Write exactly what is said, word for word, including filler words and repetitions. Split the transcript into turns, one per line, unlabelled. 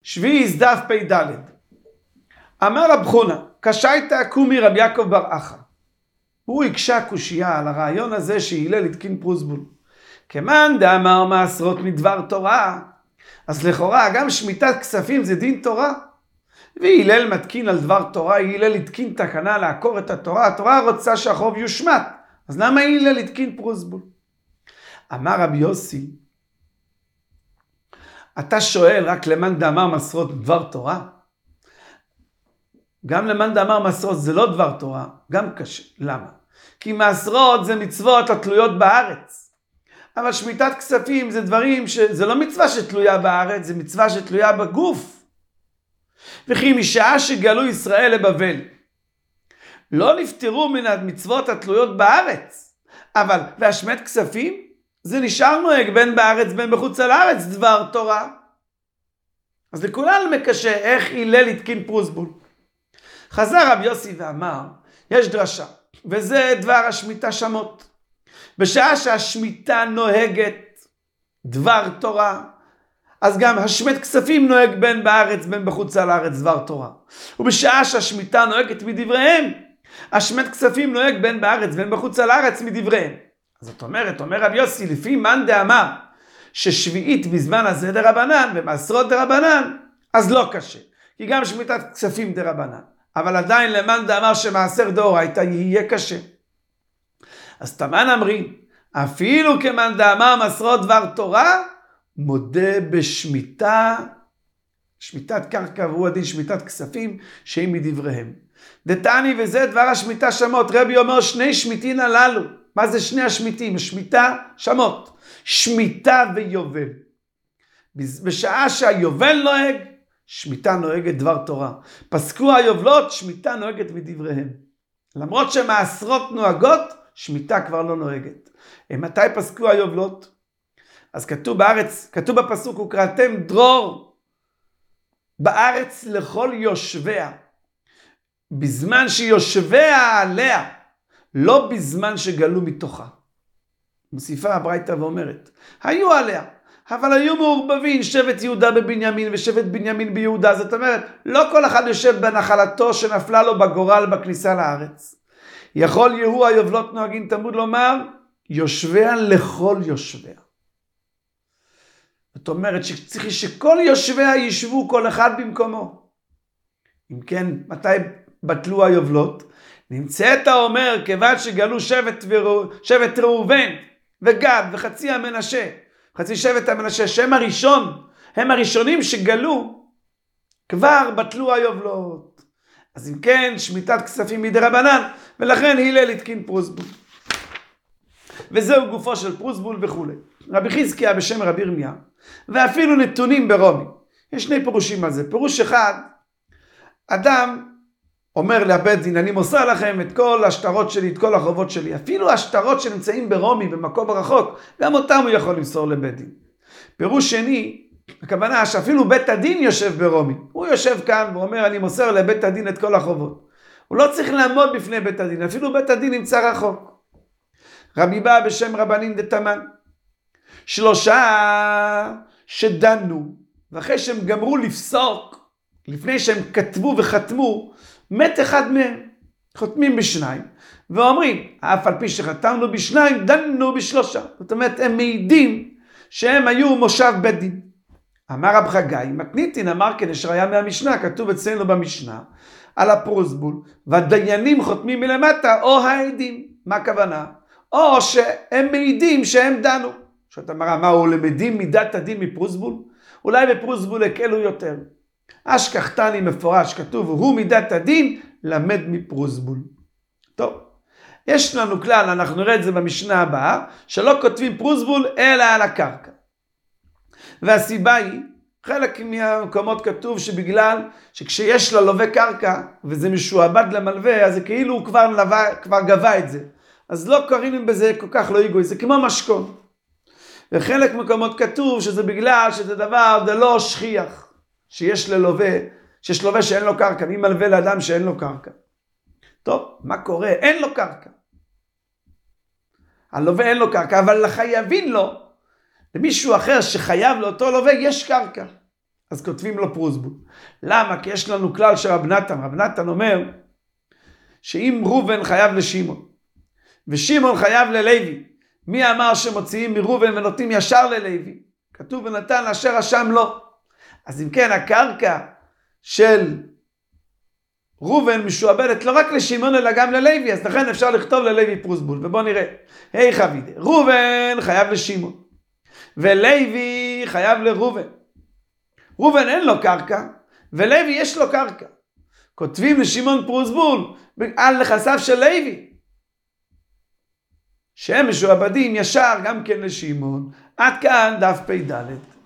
שביעי דף פ"ד. אמר רב חונה, קשייתא קומי רב יעקב בר אחא. הוא הקשה קושייה על הרעיון הזה שהלל התקין פרוסבול. כמאן דאמר מעשרות מדבר תורה, אז לכאורה גם שמיטת כספים זה דין תורה. והלל מתקין על דבר תורה, הלל התקין תקנה לעקור את התורה, התורה רוצה שהחוב יושמט, אז למה הלל התקין פרוסבול? אמר רבי יוסי, אתה שואל רק למאן דאמר מעשרות דבר תורה? גם למאן דאמר מעשרות זה לא דבר תורה, גם קשה. למה? כי מעשרות זה מצוות התלויות בארץ. אבל שמיטת כספים זה דברים שזה לא מצווה שתלויה בארץ, זה מצווה שתלויה בגוף. וכי משעה שגלו ישראל לבבל, לא נפטרו מן המצוות התלויות בארץ, אבל והשמט כספים זה נשאר נוהג בין בארץ בין בחוץ על הארץ דבר תורה. אז לכולנו מקשה איך הלל התקין פרוסבול. חזר רב יוסי ואמר, יש דרשה, וזה דבר השמיטה שמות. בשעה שהשמיטה נוהגת דבר תורה, אז גם השמט כספים נוהג בין בארץ בין בחוץ על הארץ דבר תורה. ובשעה שהשמיטה נוהגת מדבריהם, השמט כספים נוהג בין בארץ בין בחוץ על הארץ מדבריהם. אז זאת אומרת, אומר רב יוסי, לפי מאן דאמר ששביעית בזמן הזה דרבנן ומעשרות דרבנן, אז לא קשה. כי גם שמיטת כספים דרבנן. אבל עדיין למאן דאמר שמעשר דאורייתא יהיה קשה. אז תמן אמרים, אפילו כמאן דאמר מעשרות דבר תורה, מודה בשמיטה, שמיטת קרקע והוא הדין שמיטת כספים, שהיא מדבריהם. דתני וזה דבר השמיטה שמות. רבי אומר שני שמיטין הללו. מה זה שני השמיטים? שמיטה שמות. שמיטה ויובל. בשעה שהיובל נוהג, שמיטה נוהגת דבר תורה. פסקו היובלות, שמיטה נוהגת מדבריהם. למרות שמעשרות נוהגות, שמיטה כבר לא נוהגת. מתי פסקו היובלות? אז כתוב בארץ, כתוב בפסוק, וקראתם דרור בארץ לכל יושביה. בזמן שיושביה עליה, לא בזמן שגלו מתוכה. מוסיפה הברייתא ואומרת, היו עליה, אבל היו מעורבבים שבט יהודה בבנימין ושבט בנימין ביהודה. זאת אומרת, לא כל אחד יושב בנחלתו שנפלה לו בגורל בכניסה לארץ. יכול יהיו היובלות נוהגים תלמוד לומר, יושביה לכל יושביה. זאת אומרת שצריך שכל יושביה ישבו כל אחד במקומו. אם כן, מתי בטלו היובלות? נמצאת אומר, כיוון שגלו שבט, ורו, שבט ראובן וגד וחצי המנשה, חצי שבט המנשה, שהם הראשון, הם הראשונים שגלו, כבר בטלו היובלות. אז אם כן, שמיטת כספים מדרבנן, ולכן הלל התקין פרוסבול. וזהו גופו של פרוסבול וכו'. רבי חזקיה בשם רבי ירמיה, ואפילו נתונים ברומי. יש שני פירושים על זה. פירוש אחד, אדם אומר לבית דין, אני מוסר לכם את כל השטרות שלי, את כל החובות שלי. אפילו השטרות שנמצאים ברומי, במקום רחוק, גם אותם הוא יכול למסור לבית דין. פירוש שני, הכוונה שאפילו בית הדין יושב ברומי. הוא יושב כאן ואומר, אני מוסר לבית הדין את כל החובות. הוא לא צריך לעמוד בפני בית הדין, אפילו בית הדין נמצא רחוק. רבי בא בשם רבנין דתמן. שלושה שדנו, ואחרי שהם גמרו לפסוק, לפני שהם כתבו וחתמו, מת אחד מהם, חותמים בשניים, ואומרים, אף על פי שחתמנו בשניים, דנו בשלושה. זאת אומרת, הם מעידים שהם היו מושב בית דין. אמר רב חגי, מתניתין אמר כן, יש ראיה מהמשנה, כתוב אצלנו במשנה, על הפרוסבול, והדיינים חותמים מלמטה, או העדים. מה הכוונה? או שהם מעידים שהם דנו. שאתה אמרה, מה הוא למדים מידת הדין מפרוסבול? אולי בפרוסבול הקלו יותר. אשכחתני מפורש, כתוב, הוא מידת הדין, למד מפרוסבול. טוב, יש לנו כלל, אנחנו נראה את זה במשנה הבאה, שלא כותבים פרוסבול אלא על הקרקע. והסיבה היא, חלק מהמקומות כתוב שבגלל שכשיש ללווה קרקע, וזה משועבד למלווה, אז זה כאילו הוא כבר, לווה, כבר גבה את זה. אז לא קוראים בזה כל כך לא יגוי, זה כמו משכון. וחלק מקומות כתוב שזה בגלל שזה דבר דלא שכיח, שיש ללווה, שיש לווה שאין לו קרקע, מי מלווה לאדם שאין לו קרקע. טוב, מה קורה? אין לו קרקע. הלווה אין לו קרקע, אבל לחייבים לו, למישהו אחר שחייב לאותו לווה יש קרקע. אז כותבים לו פרוסבול. למה? כי יש לנו כלל של רב נתן. רב נתן אומר שאם ראובן חייב לשמעון, ושמעון חייב ללוי, מי אמר שמוציאים מראובן ונותנים ישר ללוי? כתוב ונתן אשר אשם לו. אז אם כן, הקרקע של ראובן משועבדת לא רק לשמעון אלא גם ללוי, אז לכן אפשר לכתוב ללוי פרוסבול. ובואו נראה. היי חבידה, ראובן חייב לשמעון, ולוי חייב לראובן. ראובן אין לו קרקע, ולוי יש לו קרקע. כותבים לשמעון פרוסבול על נכסיו של לוי, שהם משועבדים ישר גם כן לשמעון. עד כאן דף פ"ד.